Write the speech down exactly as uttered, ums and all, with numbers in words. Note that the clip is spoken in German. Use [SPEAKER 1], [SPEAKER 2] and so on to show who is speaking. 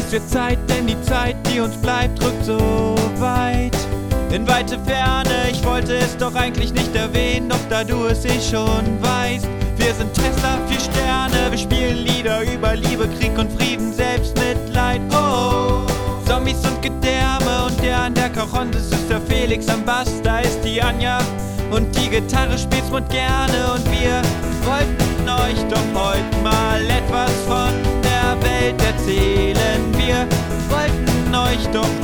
[SPEAKER 1] Es wird Zeit, denn die Zeit, die uns bleibt, rückt so weit in weite Ferne. Ich wollte es doch eigentlich nicht erwähnen, doch da du es eh schon weißt. Wir sind Tesla, vier Sterne, wir spielen Lieder über Liebe, Krieg und Frieden, Selbstmitleid. Oh, Zombies und Gedärme und der an der Cajon, das ist der Felix am Bass, da ist die Anja und die Gitarre spielt's Mund gerne. Und wir wollten euch doch heute mal etwas von der Welt erzählen. Wir wollten euch doch